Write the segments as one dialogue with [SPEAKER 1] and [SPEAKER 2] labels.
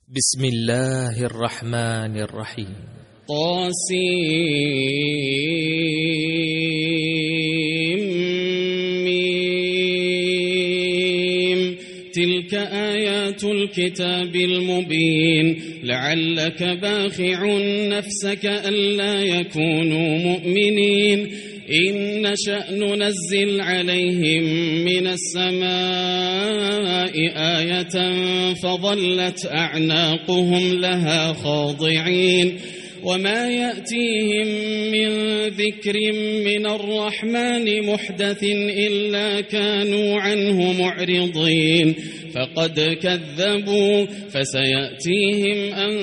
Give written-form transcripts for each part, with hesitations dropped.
[SPEAKER 1] بسم الله الرحمن الرحيم.
[SPEAKER 2] طاسيم. تلك آيات الكتاب المبين. لعلك باخع نفسك ألا يكونوا مؤمنين. إن نشأ ننزل عليهم من السماء آية فظلت أعناقهم لها خاضعين. وما يأتيهم من ذكر من الرحمن محدث إلا كانوا عنه معرضين. فقد كذبوا فسيأتيهم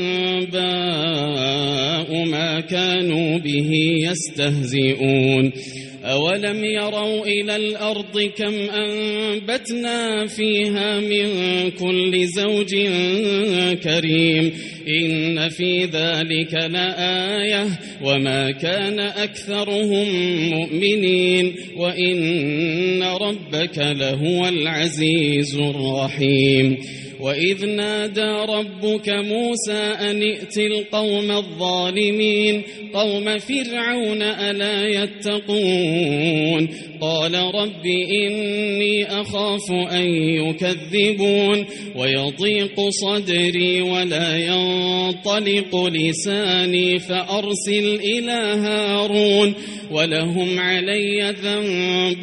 [SPEAKER 2] أنباء ما كانوا به يستهزئون. أولم يروا إلى الأرض كم أنبتنا فيها من كل زوج كريم. إن في ذلك لآية وما كان أكثرهم مؤمنين وإن ربك لهو العزيز الرحيم. وإذ نادى ربك موسى أن ائت القوم الظالمين قوم فرعون ألا يتقون. قال رب إني أخاف أن يكذبون ويضيق صدري ولا ينطلق لساني فأرسل إلى هارون ولهم علي ذنب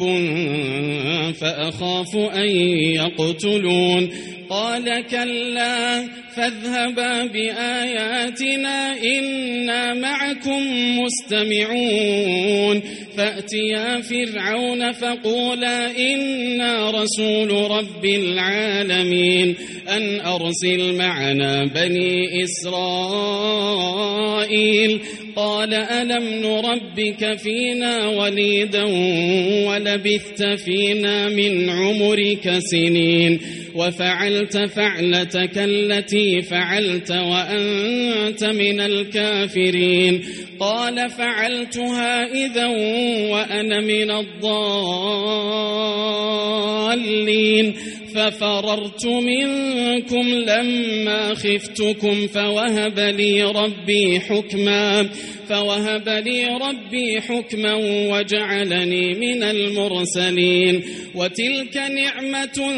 [SPEAKER 2] فأخاف أن يقتلون. قال كلا فاذهبا بآياتنا إنا معكم مستمعون. فأتيا فرعون فقولا إنا رسول رب العالمين أن أرسل معنا بني إسرائيل. قال ألم نربك فينا وليدا ولبثت فينا من عمرك سنين وفعلت فعلتك التي فعلت وأنت من الكافرين. قال فعلتها إذا وأنا من الضالين ففررت منكم لما خفتكم فوهب لي ربي حكما وجعلني من المرسلين. وتلك نعمة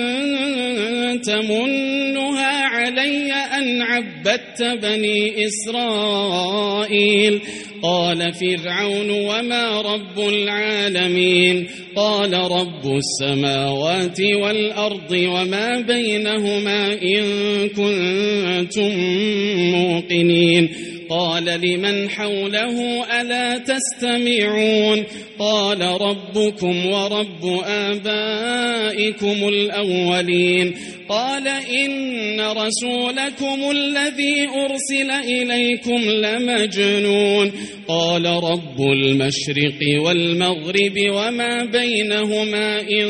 [SPEAKER 2] تمنها علي أن عبدت بني إسرائيل. قال فرعون وما رب العالمين. قال رب السماوات والأرض وما بينهما إن كنتم موقنين. قال لمن حوله ألا تستمعون. قال ربكم ورب آبائكم الأولين. قال إن رسولكم الذي أرسل إليكم لمجنون. قال رب المشرق والمغرب وما بينهما إن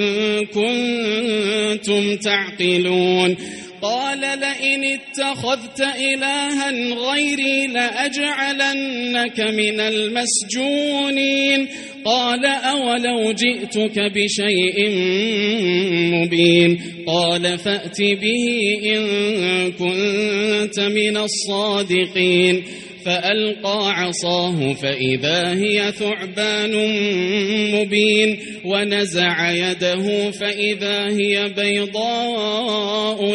[SPEAKER 2] كنتم تعقلون. قال لئن اتخذت إلها غيري لأجعلنك من المسجونين. قال أولو جئتك بشيء مبين. قال فأت به إن كنت من الصادقين. فألقى عصاه فإذا هي ثعبان مبين ونزع يده فإذا هي بيضاء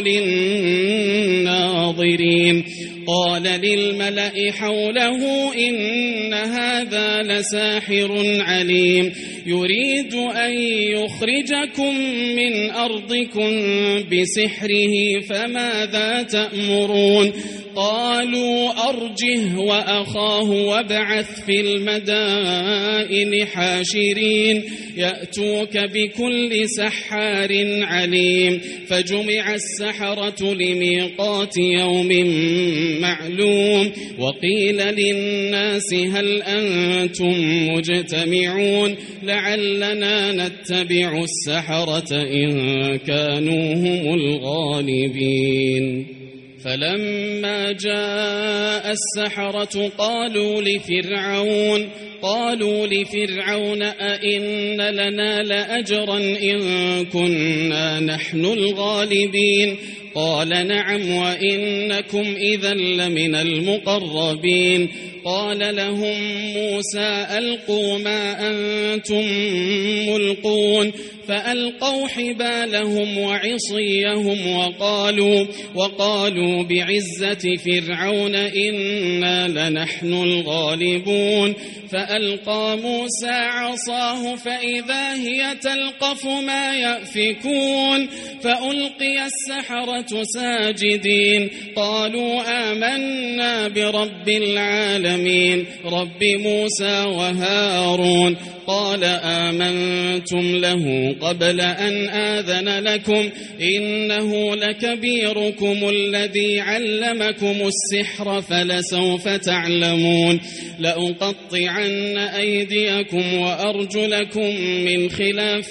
[SPEAKER 2] للناظرين. قال للملأ حوله إن هذا لساحر عليم يريد أن يخرجكم من أرضكم بسحره فماذا تأمرون. قالوا أرجه وأخاه وابعث في المدائن حاشرين يأتوك بكل سحار عليم. فجمع السحرة لميقات يوم معلوم. وقيل للناس هل أنتم مجتمعون لعلنا نتبع السحرة إن كانوا هم الغالبين. فلما جاء السحرة قالوا لفرعون أئن لنا لأجرا إن كنا نحن الغالبين. قال نعم وإنكم إذا لمن المقربين قال لهم موسى ألقوا ما أنتم ملقون فألقوا حبالهم وعصيهم وقالوا بعزة فرعون إنا لنحن الغالبون فألقى موسى عصاه فإذا هي تلقف ما يأفكون فألقي السحرة ساجدين قالوا آمنا برب العالمين رب موسى وهارون قال آمنتم له قبل أن آذن لكم إنه لكبيركم الذي علمكم السحر فلسوف تعلمون لأقطعن أيديكم وأرجلكم من خلاف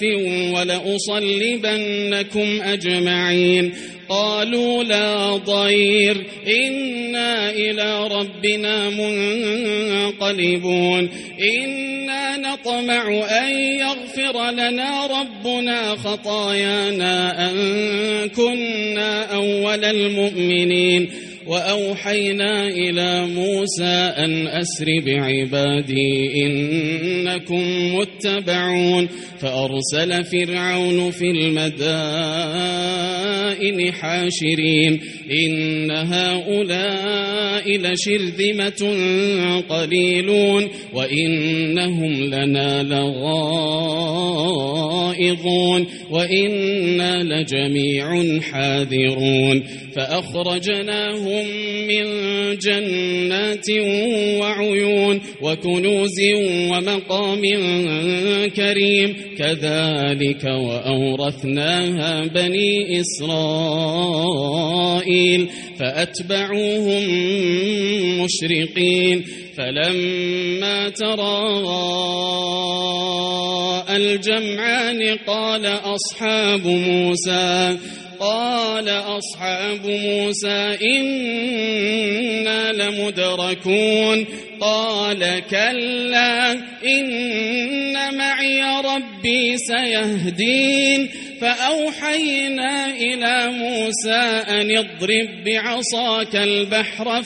[SPEAKER 2] ولأصلبنكم أجمعين قالوا لا ضير إنا إلى ربنا منقلبون إنا نطمع أن يغفر لنا ربنا خطايانا أن كنا أول المؤمنين وأوحينا إلى موسى أن أسر بعبادي إنكم متبعون فأرسل فرعون في المدائن حاشرين إن هؤلاء لشرذمة قليلون وإنهم لنا لغائظون وإنا لجميع حاذرون فأخرجناهم من جنات وعيون وكنوز ومقام كريم كذلك وأورثناها بني إسرائيل فأتبعوهم مشرقين فلما تراءى الجمعان قال أصحاب موسى إنا لمدركون قال كلا إن معي ربي سيهدين فأوحينا إلى موسى أن اضرب بعصاك البحر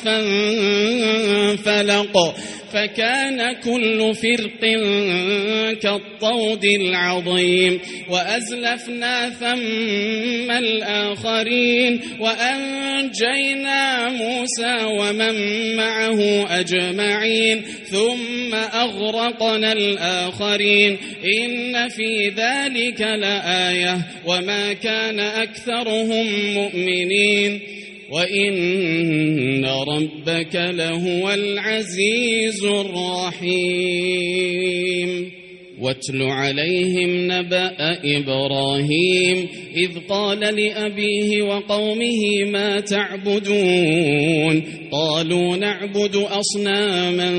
[SPEAKER 2] فانفلق فكان كل فرق كالطود العظيم وأزلفنا ثم الآخرين وأنجينا موسى ومن معه أجمعين ثم أغرقنا الآخرين إن في ذلك لآية وما كان أكثرهم مؤمنين وإن ربك لهو العزيز الرحيم واتل عليهم نبأ إبراهيم إذ قال لأبيه وقومه ما تعبدون قالوا نعبد أصناما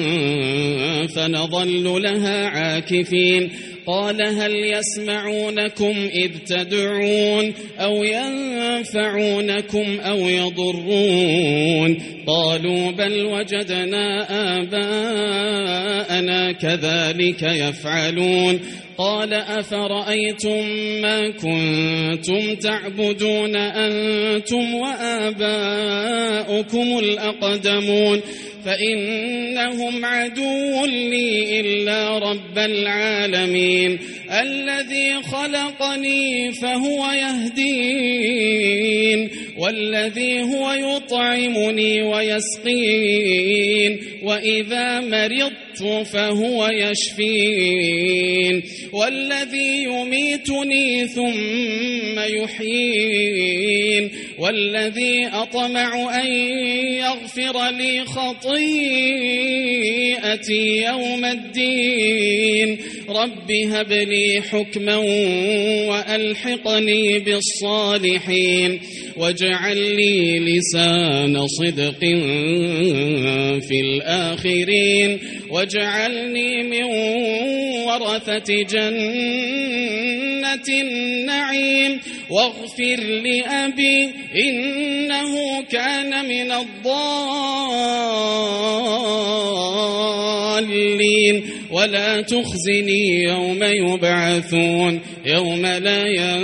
[SPEAKER 2] فنظل لها عاكفين قال هل يسمعونكم إذ تدعون أو ينفعونكم أو يضرون قالوا بل وجدنا آباءنا كذلك يفعلون قال أفرأيتم ما كنتم تعبدون أنتم وآباؤكم الأقدمون فإنهم عدو لي إلا رب العالمين الذي خلقني فهو يهدين والذي هو يطعمني ويسقين وإذا مرضت فهو يشفين والذي يميتني ثم يحيين والذي أطمع أن يغفر لي خطيئتي يوم الدين رب هب لي حكما وألحقني بالصالحين واجعل لي لسان صدق في الآخرين واجعلني من ورثة جنة النعيم واغفر لأبي إنه كان من الضالين الضالين ولا تخزني يوم يبعثون يوم لا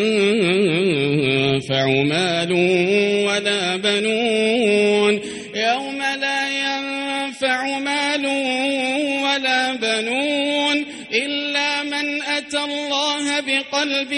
[SPEAKER 2] ينفع مال ولا بنون يوم لا ينفع مال ولا بنون إلا من أتى الله بقلب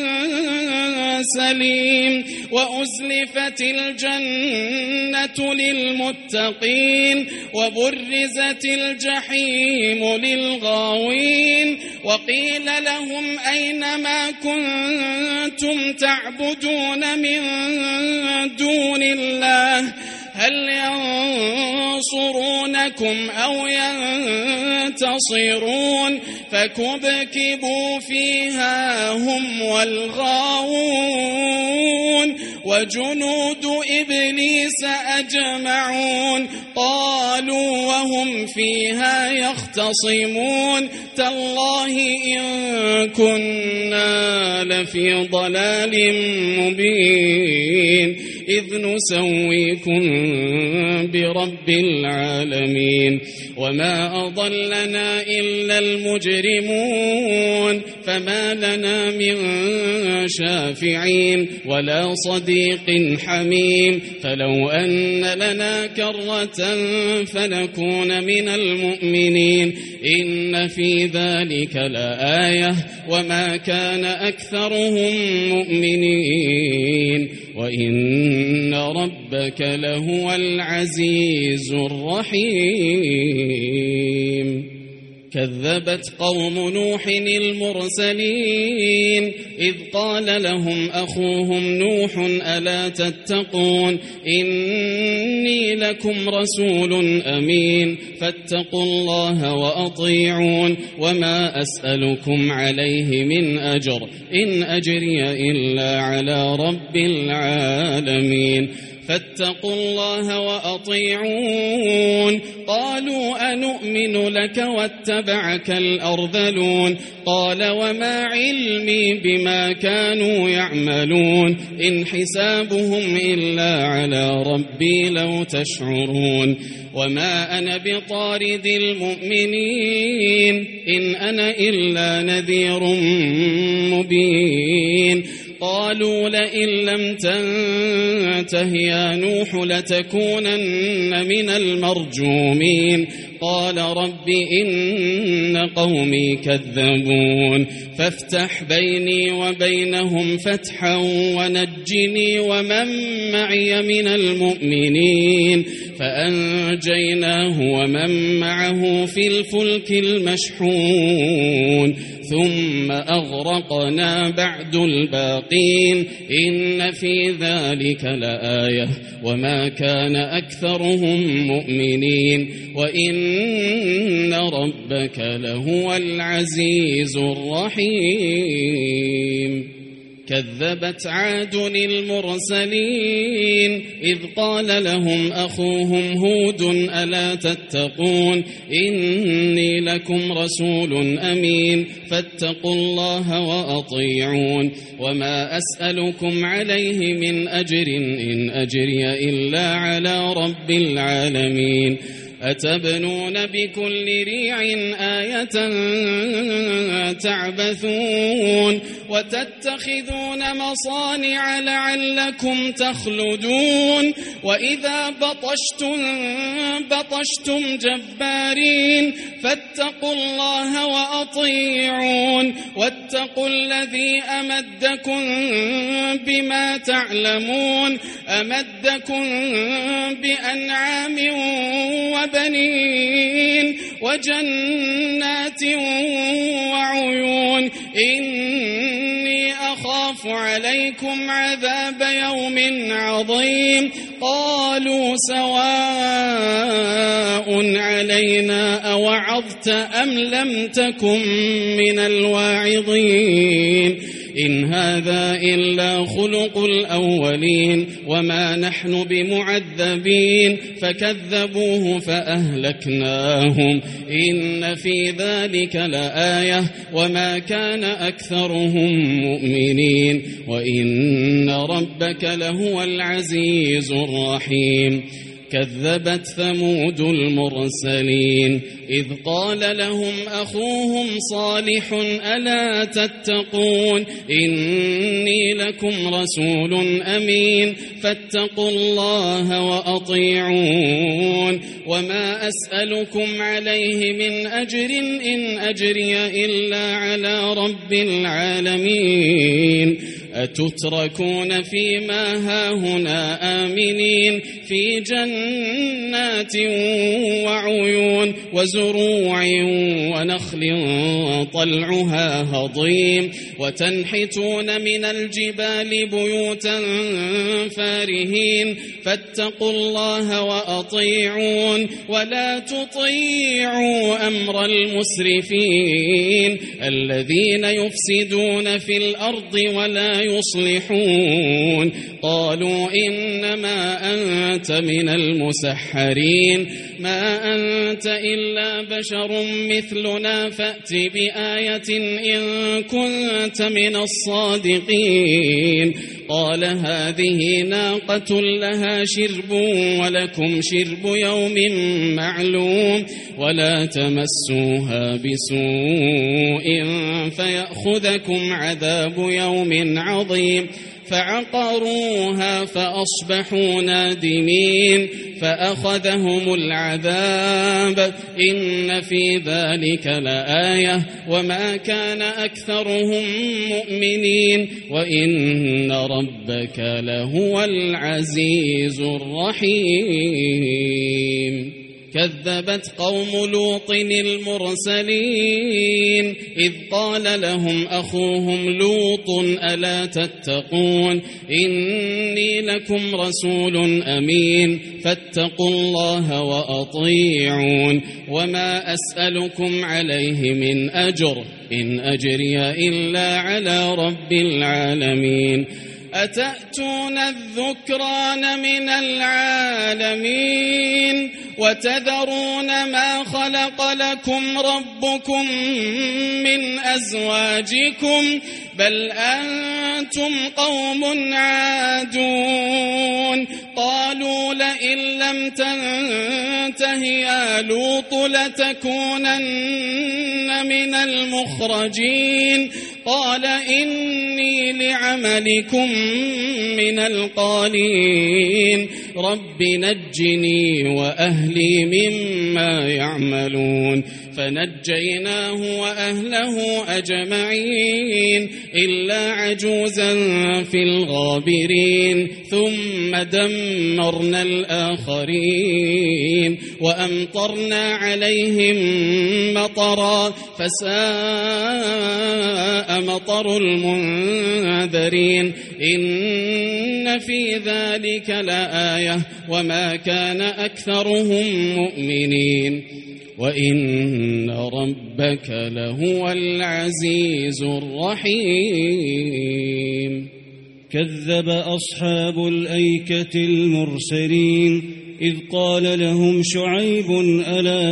[SPEAKER 2] سليم وأزلفت الجنة للمتقين وبرزت الجحيم للغاوين وقيل لهم أين ما كنتم تعبدون من دون الله هل ينصرونكم أو ينتصرون فكبكبوا فيها هم والغاوون وجنود إبليس أجمعون قالوا وهم فيها يختصمون تالله إن كنا لفي ضلال مبين إذ نسويكم برب العالمين وما أضلنا إلا المجرمون فما لنا من شافعين ولا صديق حميم فلو أن لنا كرة فنكون من المؤمنين إن في ذلك لآية وما كان أكثرهم مؤمنين وإن ربك لهو العزيز الرحيم كذبت قوم نوح المرسلين إذ قال لهم أخوهم نوح ألا تتقون إني لكم رسول أمين فاتقوا الله وأطيعون وما أسألكم عليه من أجر إن أجري إلا على رب العالمين فاتقوا الله وأطيعون قالوا أنؤمن لك واتبعك الأرذلون قال وما علمي بما كانوا يعملون إن حسابهم إلا على ربي لو تشعرون وما أنا بطارد المؤمنين إن أنا إلا نذير مبين قالوا لئن لم تنته يا نوح لتكونن من المرجومين قال رب إن قومي كذبون فافتح بيني وبينهم فتحا ونجني ومن معي من المؤمنين فأنجيناه ومن معه في الفلك المشحون ثم أغرقنا بعد الباقين إن في ذلك لآية وما كان أكثرهم مؤمنين وإن ربك لهو العزيز الرحيم كذبت عاد المرسلين إذ قال لهم أخوهم هود ألا تتقون إني لكم رسول أمين فاتقوا الله وأطيعون وما أسألكم عليه من أجر إن أجري إلا على رب العالمين أتبنون بكل ريع آية تعبثون وتتخذون مصانع لعلكم تخلدون وإذا بطشتم جبارين فاتقوا الله وأطيعون واتقوا الذي أمدكم بما تعلمون أمدكم بأنعام وبنين وجنات وعيون إني أخاف عليكم عذاب يوم عظيم قالوا سواء علينا أوعظت أم لم تكن من الواعظين إن هذا إلا خلق الأولين وما نحن بمعذبين فكذبوه فأهلكناهم إن في ذلك لآية وما كان أكثرهم مؤمنين وإن ربك لهو العزيز الرحيم كذبت ثمود المرسلين إذ قال لهم أخوهم صالح ألا تتقون إني لكم رسول أمين فاتقوا الله وأطيعون وما أسألكم عليه من أجر إن أجري إلا على رب العالمين أتتركون فيما هاهنا آمنين في جنات وعيون وزروع ونخل طلعها هضيم وتنحتون من الجبال بيوتا فارهين فاتقوا الله وأطيعون ولا تطيعوا أمر المسرفين الذين يفسدون في الأرض ولا يصلحون قالوا إنما أنت من المسحرين ما أنت إلا بشر مثلنا فأت بآية إن كنت من الصادقين قال هذه ناقة لها شرب ولكم شرب يوم معلوم ولا تمسوها بسوء فيأخذكم عذاب يوم عظيم فعقروها فأصبحوا نادمين فأخذهم العذاب إن في ذلك لآية وما كان أكثرهم مؤمنين وإن ربك لهو العزيز الرحيم كذبت قوم لوط المرسلين إذ قال لهم أخوهم لوط ألا تتقون إني لكم رسول أمين فاتقوا الله وأطيعون وما أسألكم عليه من أجر إن أجري إلا على رب العالمين أتأتون الذكران من العالمين وتذرون ما خلق لكم ربكم من أزواجكم بل أنتم قوم عادون قالوا لئن لم تنته يا لوط لتكونن من المخرجين قال إني لعملكم من القالين رب نجني وأهلي مما يعملون فنجيناه وأهله أجمعين إلا عجوزا في الغابرين ثم دمرنا الآخرين وأمطرنا عليهم مطرا فساء مطر المنذرين إن في ذلك لآية وما كان أكثرهم مؤمنين وإن ربك لهو العزيز الرحيم
[SPEAKER 3] كذب أصحاب الأيكة المرسلين إذ قال لهم شعيب ألا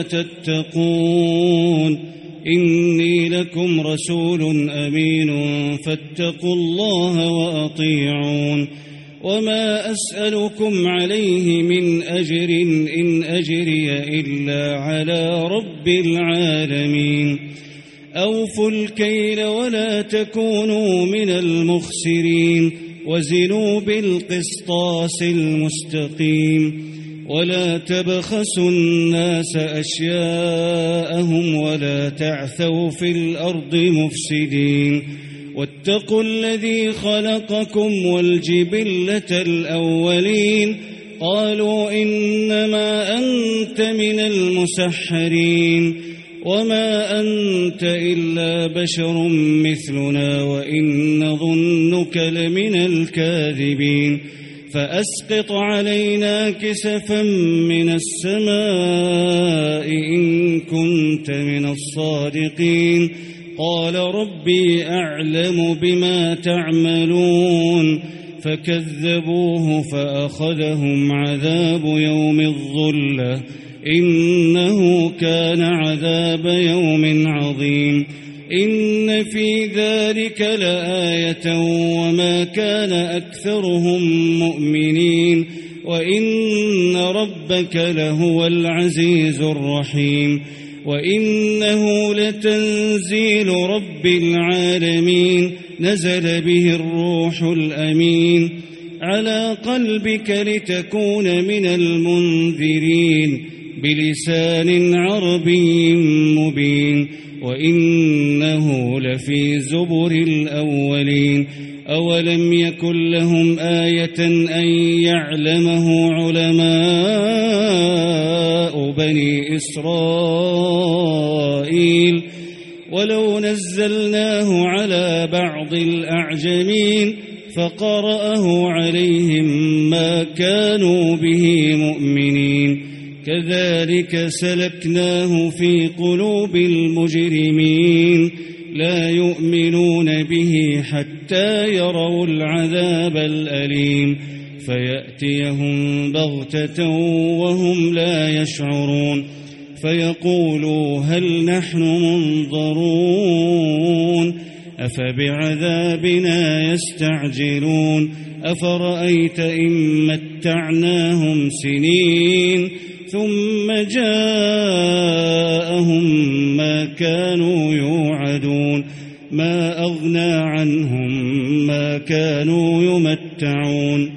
[SPEAKER 3] تتقون إني لكم رسول أمين فاتقوا الله وأطيعون وما أسألكم عليه من أجر إن أجري إلا على رب العالمين أوفوا الكيل ولا تكونوا من المخسرين وزنوا بالقسطاس المستقيم ولا تبخسوا الناس أشياءهم ولا تعثوا في الأرض مفسدين واتقوا الذي خلقكم والجبلة الأولين قالوا إنما أنت من المسحرين وما أنت إلا بشر مثلنا وإن نظنك لمن الكاذبين فأسقط علينا كسفا من السماء إن كنت من الصادقين قال ربي أعلم بما تعملون فكذبوه فأخذهم عذاب يوم الظلة إنه كان عذاب يوم عظيم إن في ذلك لآية وما كان أكثرهم مؤمنين وإن ربك لهو العزيز الرحيم وإنه لتنزيل رب العالمين نزل به الروح الأمين على قلبك لتكون من المنذرين بلسان عربي مبين وإنه لفي زبر الأولين أولم يكن لهم آية أن يعلمه علماء بني إسرائيل ولو نزلناه على بعض الأعجمين فقرأه عليهم ما كانوا به مؤمنين كذلك سلكناه في قلوب المجرمين لا يؤمنون به حتى يروا العذاب الأليم فيأتيهم بغتة وهم لا يشعرون فيقولوا هل نحن منظرون أفبعذابنا يستعجلون أفرأيت إن متعناهم سنين ثم جاءهم ما كانوا يوعدون ما أغنى عنهم ما كانوا يمتعون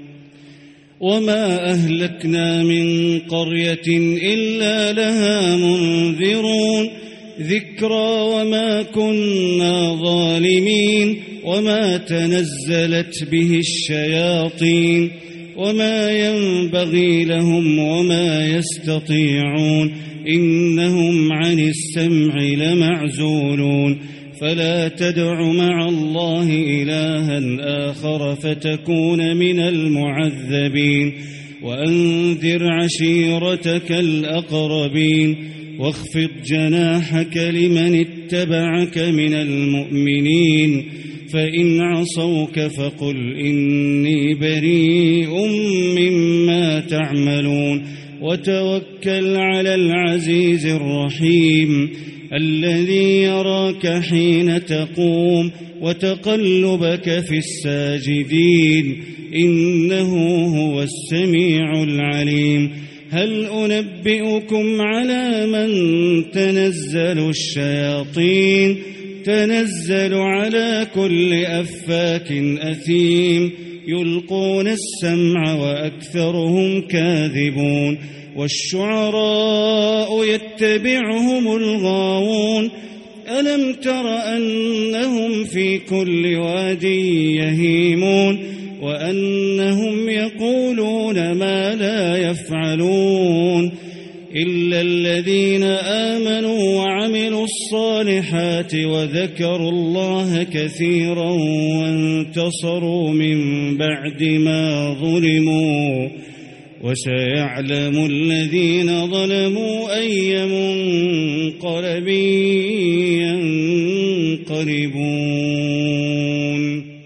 [SPEAKER 3] وما أهلكنا من قرية إلا لها منذرون ذكرى وما كنا ظالمين وما تنزلت به الشياطين وما ينبغي لهم وما يستطيعون إنهم عن السمع لمعزولون فلا تدع مع الله إلها آخر فتكون من المعذبين وأنذر عشيرتك الأقربين واخفض جناحك لمن اتبعك من المؤمنين فإن عصوك فقل إني بريء مما تعملون وتوكل على العزيز الرحيم الذي يراك حين تقوم وتقلبك في الساجدين إنه هو السميع العليم هل أنبئكم على من تنزل الشياطين تنزل على كل أفاك أثيم يلقون السمع وأكثرهم كاذبون والشعراء يتبعهم الغاوون ألم تر أنهم في كل واد يهيمون وأنهم يقولون ما لا يفعلون إلا الذين آمنوا وعملوا الصالحات وذكروا الله كثيرا وانتصروا من بعد ما ظلموا وسيعلم الذين ظلموا أي منقلب ينقلبون